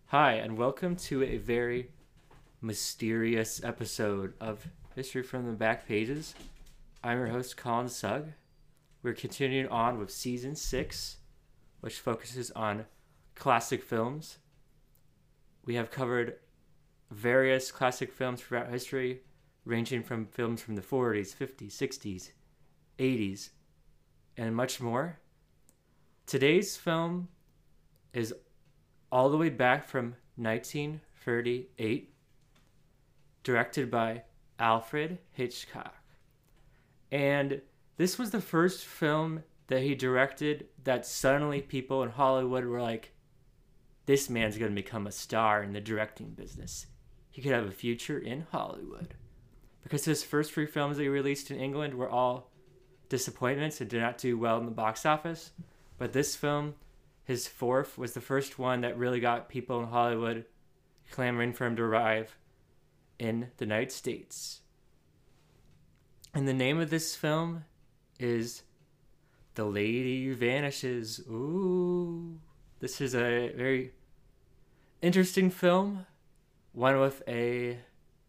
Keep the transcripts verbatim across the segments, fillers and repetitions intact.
Hi, and welcome to a very mysterious episode of History from the Back Pages. I'm your host, Colin Sugg. We're continuing on with Season six, which focuses on classic films. We have covered various classic films throughout history, ranging from films from the forties, fifties, sixties, eighties, and much more. Today's film is all the way back from nineteen thirty-eight, directed by Alfred Hitchcock. And this was the first film that he directed that suddenly people in Hollywood were like, this man's going to become a star in the directing business. He could have a future in Hollywood. Because his first three films that he released in England were all disappointments and did not do well in the box office. But this film, his fourth, was the first one that really got people in Hollywood clamoring for him to arrive in the United States. And the name of this film is The Lady Vanishes. Ooh. This is a very interesting film, one with a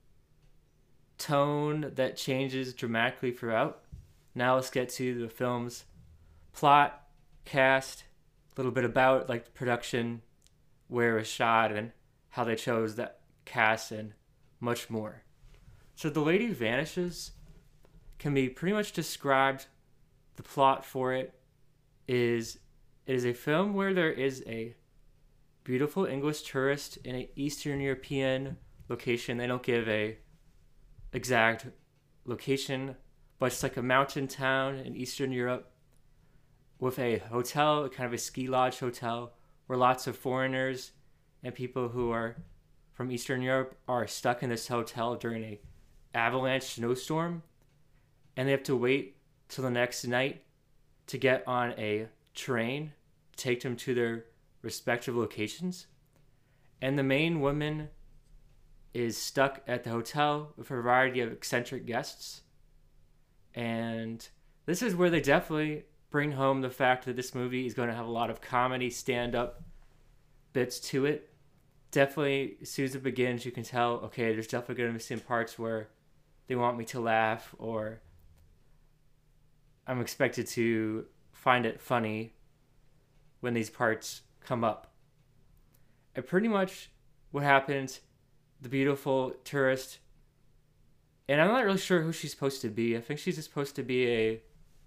tone that changes dramatically throughout. Now let's get to the film's plot, cast, a little bit about like the production, where it was shot, and how they chose that cast, and much more. So The Lady Vanishes can be pretty much described. The plot for it is it is a film where there is a beautiful English tourist in an Eastern European location. They don't give a exact location, but it's like a mountain town in Eastern Europe with a hotel, kind of a ski lodge hotel, where lots of foreigners and people who are from Eastern Europe are stuck in this hotel during a avalanche snowstorm, and they have to wait till the next night to get on a train to take them to their respective locations. And the main woman is stuck at the hotel with a variety of eccentric guests. And this is where they definitely bring home the fact that this movie is going to have a lot of comedy stand-up bits to it. Definitely, as soon as it begins, you can tell, okay, there's definitely going to be some parts where they want me to laugh, or I'm expected to find it funny when these parts come up. And pretty much what happens, the beautiful tourist, and I'm not really sure who she's supposed to be. I think she's supposed to be a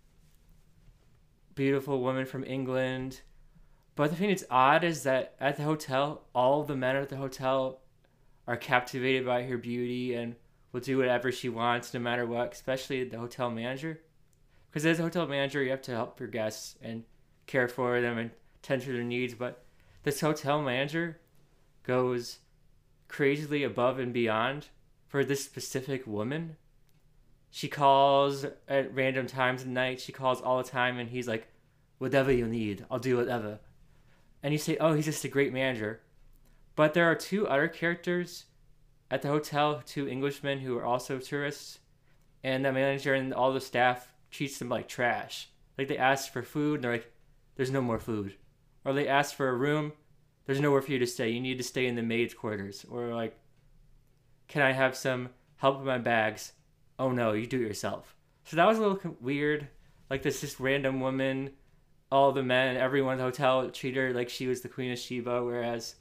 beautiful woman from England. But the thing that's odd is that at the hotel, all the men at the hotel are captivated by her beauty and will do whatever she wants no matter what, especially the hotel manager. Because as a hotel manager, you have to help your guests and care for them and tend to their needs. But this hotel manager goes crazily above and beyond for this specific woman. She calls at random times at night. She calls all the time, and he's like, whatever you need, I'll do whatever. And you say, oh, he's just a great manager. But there are two other characters at the hotel, two Englishmen who are also tourists. And the manager and all the staff treats them like trash. Like, they ask for food, and they're like, there's no more food. Or they ask for a room, there's nowhere for you to stay. You need to stay in the maid's quarters. Or like, can I have some help with my bags? Oh no, you do it yourself. So that was a little weird. Like, this just random woman, all the men, everyone in the hotel treated her like she was the Queen of Sheba, whereas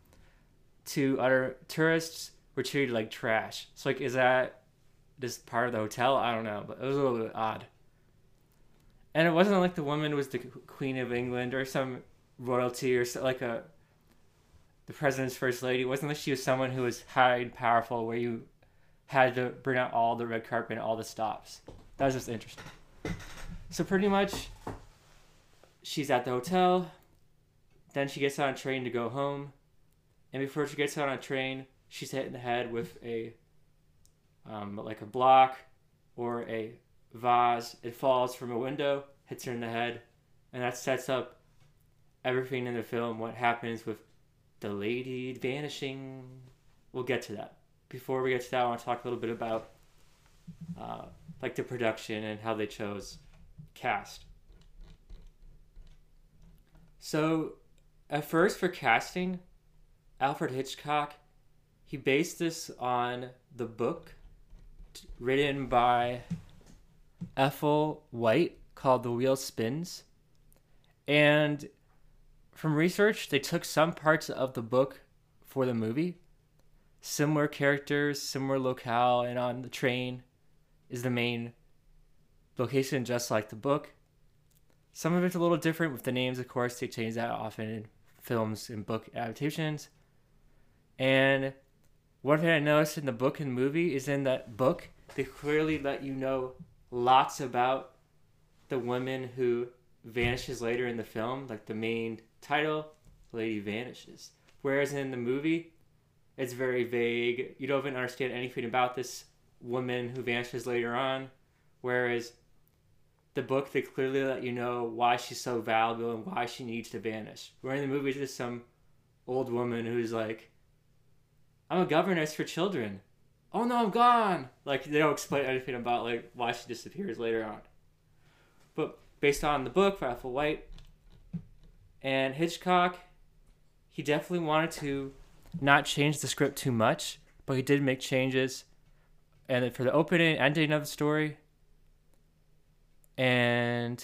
two other tourists were treated like trash. So like, is that just part of the hotel? I don't know, but it was a little bit odd. And it wasn't like the woman was the Queen of England or some royalty or so, like a the president's first lady. It wasn't like she was someone who was high and powerful where you had to bring out all the red carpet and all the stops. That was just interesting. So pretty much, she's at the hotel. Then she gets on a train to go home. And before she gets on a train, she's hit in the head with a, um, like a block or a vase. It falls from a window, hits her in the head. And that sets up everything in the film, what happens with the lady vanishing. We'll get to that. Before we get to that, I want to talk a little bit about uh, like the production and how they chose cast. So at first for casting, Alfred Hitchcock, he based this on the book written by Ethel White called The Wheel Spins. And from research, they took some parts of the book for the movie. Similar characters, similar locale, and on the train is the main location, just like the book. Some of it's a little different with the names, of course. They change that often in films and book adaptations. And one thing I noticed in the book and movie is in that book, they clearly let you know lots about the woman who vanishes later in the film, like the main title, Lady Vanishes. Whereas in the movie, it's very vague. You don't even understand anything about this woman who vanishes later on. Whereas the book, they clearly let you know why she's so valuable and why she needs to vanish. Where in the movie, it's just some old woman who's like, I'm a governess for children. Oh no, I'm gone. Like, they don't explain anything about like why she disappears later on. But based on the book by Ethel White and Hitchcock, he definitely wanted to not change the script too much, but he did make changes. And for the opening and ending of the story, and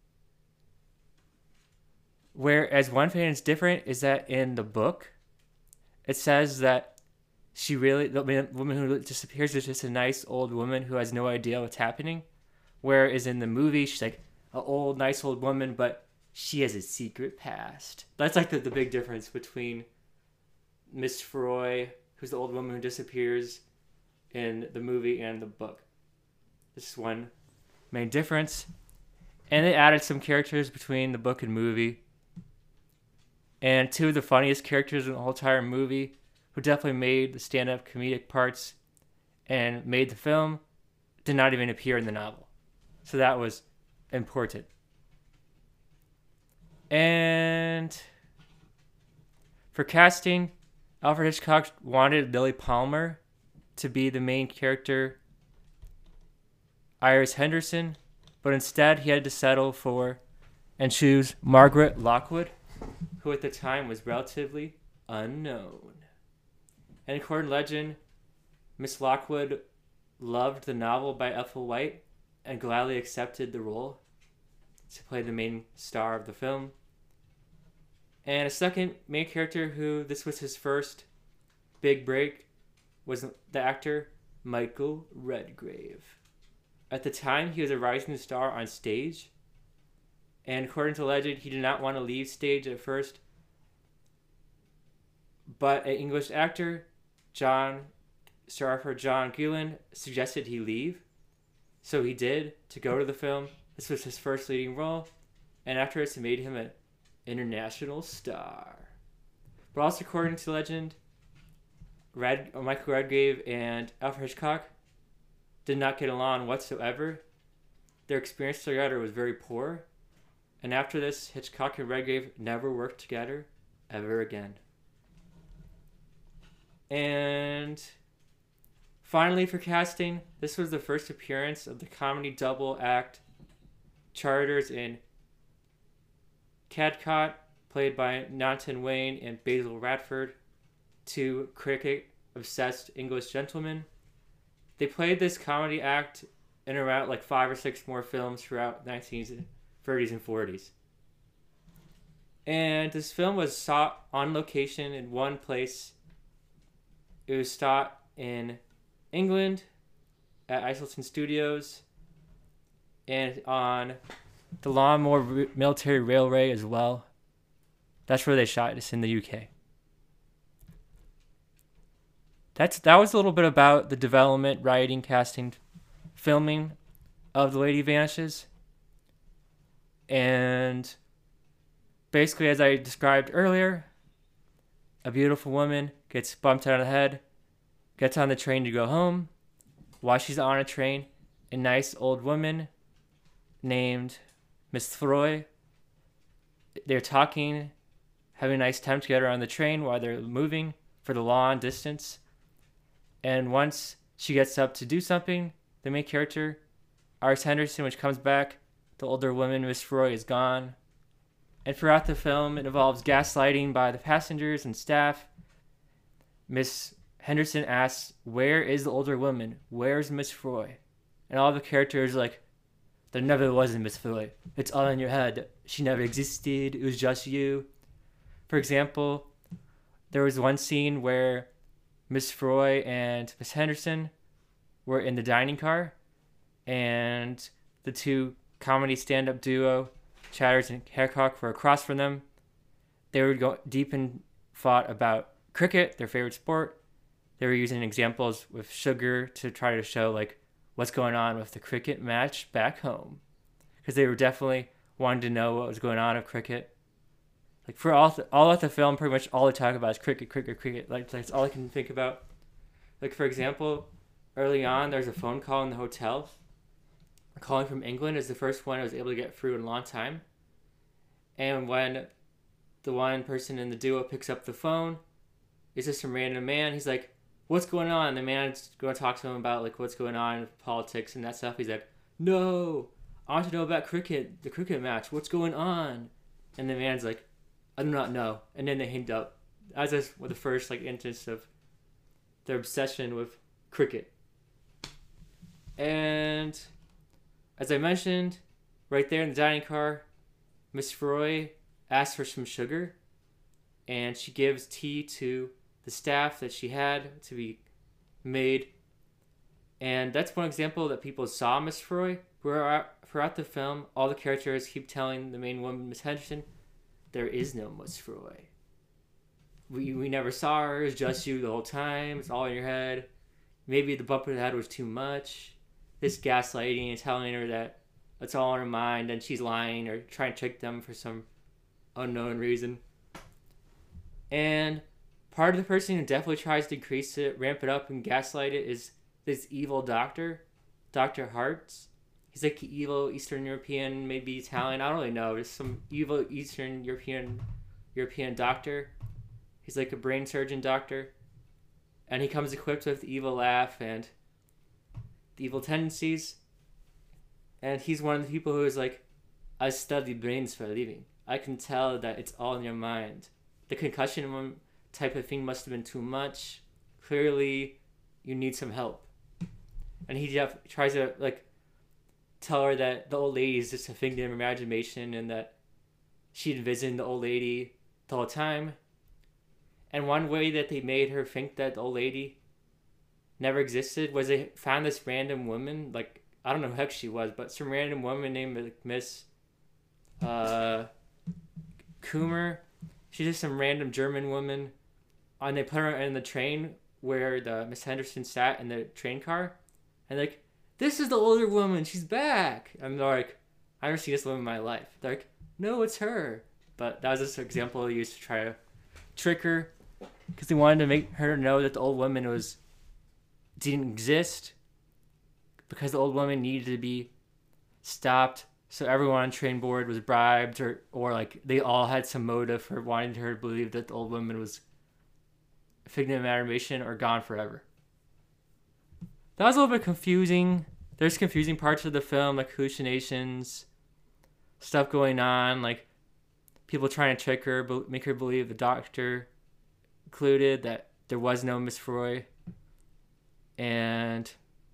whereas one thing that's different is that in the book, it says that she really, the woman who disappears is just a nice old woman who has no idea what's happening. Whereas in the movie, she's like an old, nice old woman, but she has a secret past. That's like the, the big difference between Miss Froy, who's the old woman who disappears in the movie and the book. This is one main difference. And they added some characters between the book and movie. And two of the funniest characters in the whole entire movie, who definitely made the stand-up comedic parts and made the film, did not even appear in the novel. So that was important. And for casting, Alfred Hitchcock wanted Lily Palmer to be the main character, Iris Henderson, but instead he had to settle for and choose Margaret Lockwood, who at the time was relatively unknown. And according to legend, Miss Lockwood loved the novel by Ethel White and gladly accepted the role to play the main star of the film. And a second main character who this was his first big break was the actor Michael Redgrave. At the time, he was a rising star on stage, and according to legend, he did not want to leave stage at first, but an English actor, John, Starford John Gillan, suggested he leave, so he did to go to the film. This was his first leading role, and afterwards it made him an international star. But also according to legend, Red, Michael Redgrave and Alfred Hitchcock did not get along whatsoever. Their experience together was very poor, and after this, Hitchcock and Redgrave never worked together ever again. And finally, for casting, this was the first appearance of the comedy double act Charters in Cadcott, played by Naunton Wayne and Basil Radford, two cricket-obsessed English gentlemen. They played this comedy act in around like five or six more films throughout the nineteen thirties and forties. And this film was shot on location in one place. It was shot in England at Islington Studios and on the Lawnmower Military Railway as well. That's where they shot this in the U K. That's that was a little bit about the development, writing, casting, filming of The Lady Vanishes. And basically, as I described earlier, a beautiful woman gets bumped out of the head, gets on the train to go home. While she's on a train, a nice old woman named Miss Froy, they're talking, having a nice time together on the train while they're moving for the long distance. And once she gets up to do something, the main character, Iris Henderson, which comes back, the older woman, Miss Froy, is gone. And throughout the film, it involves gaslighting by the passengers and staff, Miss Henderson asks, "Where is the older woman? Where's Miss Froy?" And all the characters are like, "There never was a Miss Froy. It's all in your head. She never existed. It was just you." For example, there was one scene where Miss Froy and Miss Henderson were in the dining car, and the two comedy stand-up duo, Chatters and Haircock, were across from them. They were go deep in thought about cricket, their favorite sport. They were using examples with sugar to try to show like what's going on with the cricket match back home, because they were definitely wanting to know what was going on with cricket. Like for all th- all of the film, pretty much all they talk about is cricket, cricket, cricket. Like that's all I can think about. Like for example, early on, there's a phone call in the hotel. Calling from England is the first one I was able to get through in a long time. And when the one person in the duo picks up the phone, it's just some random man. He's like, "What's going on?" And the man's going to talk to him about like what's going on with politics and that stuff. He's like, "No, I want to know about cricket, the cricket match. What's going on?" And the man's like, "I do not know." And then they hang up. That was just the first like instance of their obsession with cricket. And as I mentioned, right there in the dining car, Miss Froy asks for some sugar, and she gives tea to the staff that she had to be made. And that's one example that people saw Miss Froy. Throughout the film, all the characters keep telling the main woman, Miss Henderson, there is no Miss Froy. We, we never saw her. It's just you the whole time. It's all in your head. Maybe the bump in the head was too much. This gaslighting and telling her that it's all in her mind and she's lying or trying to trick them for some unknown reason. And part of the person who definitely tries to increase it, ramp it up, and gaslight it is this evil doctor, Doctor Hartz. He's like an evil Eastern European, maybe Italian, I don't really know. There's some evil Eastern European European doctor. He's like a brain surgeon doctor. And he comes equipped with the evil laugh and the evil tendencies. And he's one of the people who is like, "I study brains for a living. I can tell that it's all in your mind. The concussion one type of thing must have been too much. Clearly, you need some help." And he def- tries to like tell her that the old lady is just a figment of imagination and that she envisioned the old lady the whole time. And one way that they made her think that the old lady never existed was they found this random woman, like, I don't know who the heck she was, but some random woman named like, Miss uh, Kummer. She's just some random German woman. And they put her in the train where the Miss Henderson sat in the train car. And like, "This is the older woman. She's back." And they're like, "I've never seen this woman in my life." They're like, "No, it's her." But that was just an example they used to try to trick her. Because they wanted to make her know that the old woman was didn't exist. Because the old woman needed to be stopped. So everyone on train board was bribed or, or like they all had some motive for wanting her to believe that the old woman was a figment of imagination or gone forever. That was a little bit confusing. There's confusing parts of the film, like hallucinations, stuff going on, like people trying to trick her, make her believe the doctor included that there was no Miss Froy. And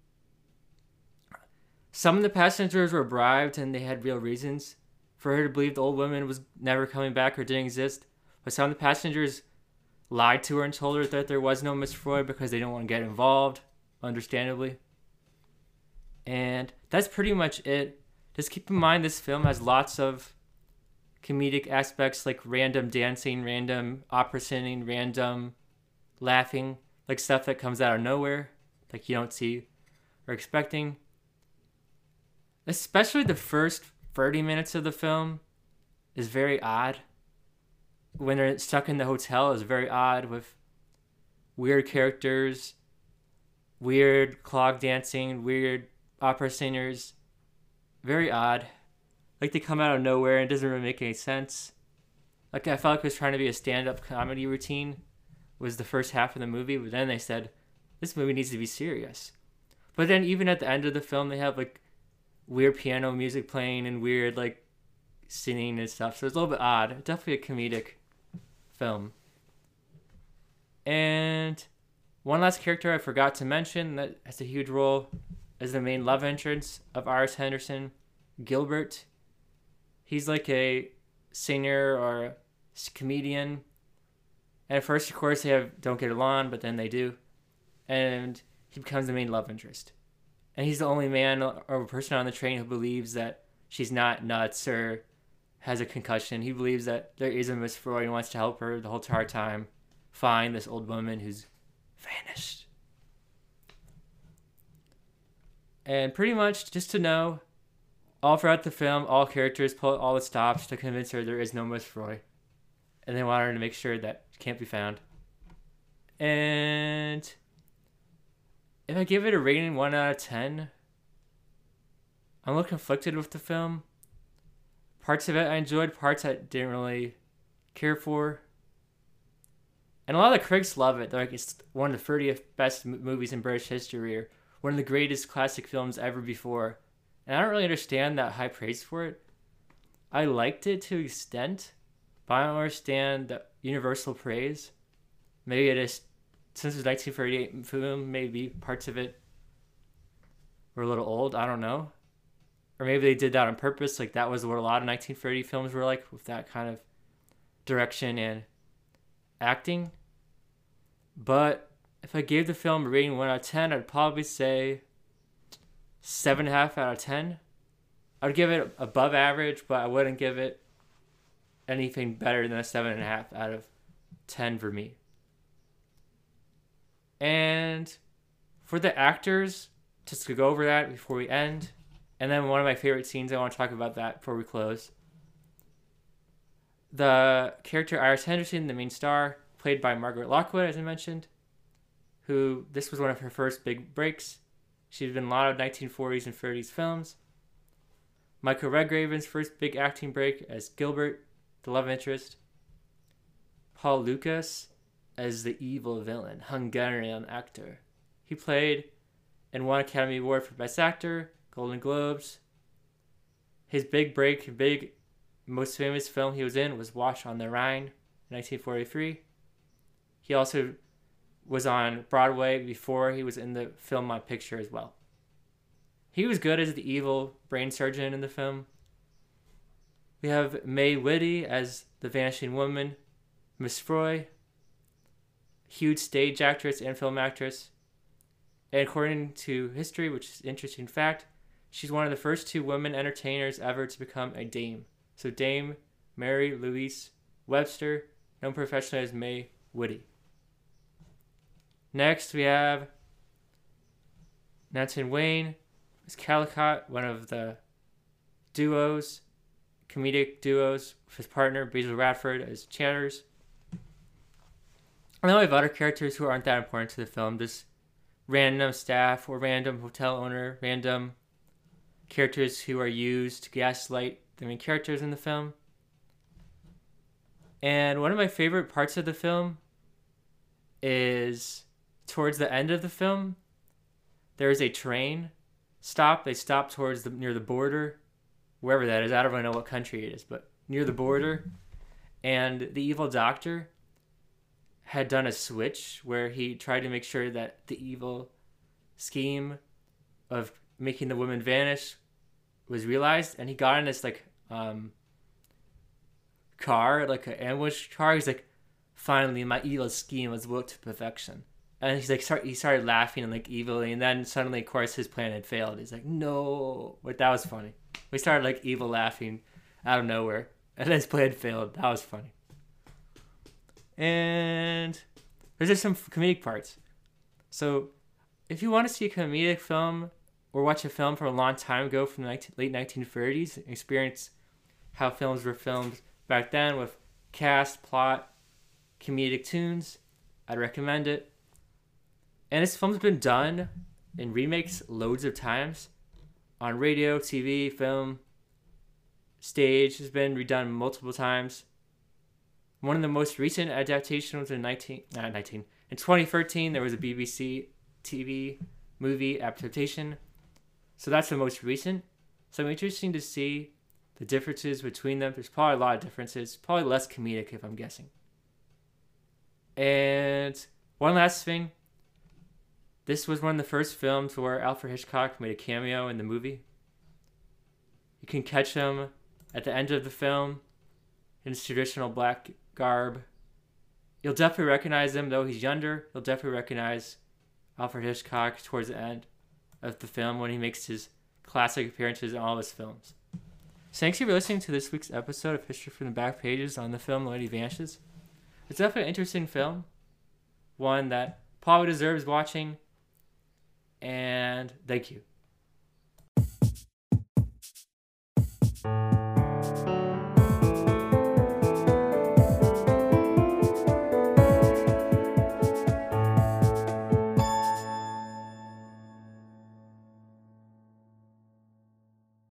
some of the passengers were bribed and they had real reasons for her to believe the old woman was never coming back or didn't exist. But some of the passengers lied to her and told her that there was no Miss Froy because they didn't want to get involved, understandably. And that's pretty much it. Just keep in mind this film has lots of comedic aspects like random dancing, random opera singing, random laughing, like stuff that comes out of nowhere, like you don't see or expecting. Especially the first thirty minutes of the film is very odd. When they're stuck in the hotel is very odd with weird characters, weird clog dancing, weird opera singers. Very odd. Like they come out of nowhere and it doesn't really make any sense. Like I felt like it was trying to be a stand-up comedy routine was the first half of the movie, but then they said, this movie needs to be serious. But then even at the end of the film, they have like weird piano music playing and weird like singing and stuff. So it's a little bit odd. Definitely a comedic film. And one last character I forgot to mention that has a huge role is the main love interest of Iris Henderson, Gilbert. He's like a singer or a comedian. And at first, of course, they have don't get along, but then they do. And he becomes the main love interest. And he's the only man or person on the train who believes that she's not nuts or has a concussion. He believes that there is a Miss Freud and wants to help her the whole entire time find this old woman who's vanished. And pretty much, just to know, all throughout the film, all characters pull all the stops to convince her there is no Miss Freud. And they want her to make sure that she can't be found. And if I give it a rating one out of ten, I'm a little conflicted with the film. Parts of it I enjoyed, parts I didn't really care for. And a lot of the critics love it. They're like, it's one of the thirtieth best movies in British history, or one of the greatest classic films ever before. And I don't really understand that high praise for it. I liked it to an extent, but I don't understand the universal praise. Maybe it is, since it was nineteen thirty-eight film, maybe parts of it were a little old. I don't know. Or maybe they did that on purpose. Like, that was what a lot of nineteen thirty films were like, with that kind of direction and acting. But if I gave the film a rating one out of ten, I'd probably say seven point five out of ten. I'd give it above average, but I wouldn't give it anything better than a seven point five out of ten for me. And for the actors, just to go over that before we end, and then one of my favorite scenes, I want to talk about that before we close. The character Iris Henderson, the main star, played by Margaret Lockwood, as I mentioned, who, this was one of her first big breaks. She'd been in a lot of nineteen forties and thirties films. Michael Redgraven's first big acting break as Gilbert, the love interest. Paul Lucas as the evil villain, Hungarian actor. He played and won Academy Award for Best Actor, Golden Globes. His big break, big, most famous film he was in was Wash on the Rhine in nineteen forty-three. He also was on Broadway before he was in the film on picture as well. He was good as the evil brain surgeon in the film. We have May Whitty as the vanishing woman, Miss Freud, huge stage actress and film actress. And according to history, which is an interesting fact, she's one of the first two women entertainers ever to become a dame. So Dame Mary Louise Webster, known professionally as May Whitty. Next, we have Nathan Wayne as Caldecott, one of the duos, comedic duos, with his partner, Basil Radford, as Chatters. I know we have other characters who aren't that important to the film, just random staff or random hotel owner, random characters who are used to gaslight the main characters in the film. And one of my favorite parts of the film is towards the end of the film, there is a train stop. They stop towards the near the border, wherever that is. I don't really know what country it is, but near the border. And the evil doctor had done a switch where he tried to make sure that the evil scheme of making the woman vanish was realized. And he got in this like um, car, like an ambush car. He's like, finally, my evil scheme was worked to perfection. And he's like, start, he started laughing and like evilly, and then suddenly, of course, his plan had failed. He's like, no, but that was funny. We started like evil laughing out of nowhere, and then his plan failed. That was funny. And there's just some comedic parts. So, if you want to see a comedic film or watch a film from a long time ago from the nineteen, late nineteen thirties, and experience how films were filmed back then with cast, plot, comedic tunes, I'd recommend it. And this film's been done in remakes loads of times. On radio, T V, film, stage. Has been redone multiple times. One of the most recent adaptations was in nineteen, not nineteen, in twenty thirteen, there was a B B C T V movie adaptation. So that's the most recent. So I'm interested to see the differences between them. There's probably a lot of differences. Probably less comedic, if I'm guessing. And one last thing. This was one of the first films where Alfred Hitchcock made a cameo in the movie. You can catch him at the end of the film in his traditional black garb. You'll definitely recognize him, though he's younger. You'll definitely recognize Alfred Hitchcock towards the end of the film when he makes his classic appearances in all of his films. So thanks for listening to this week's episode of History from the Back Pages on the film Lady Vanishes. It's definitely an interesting film. One that probably deserves watching. And thank you.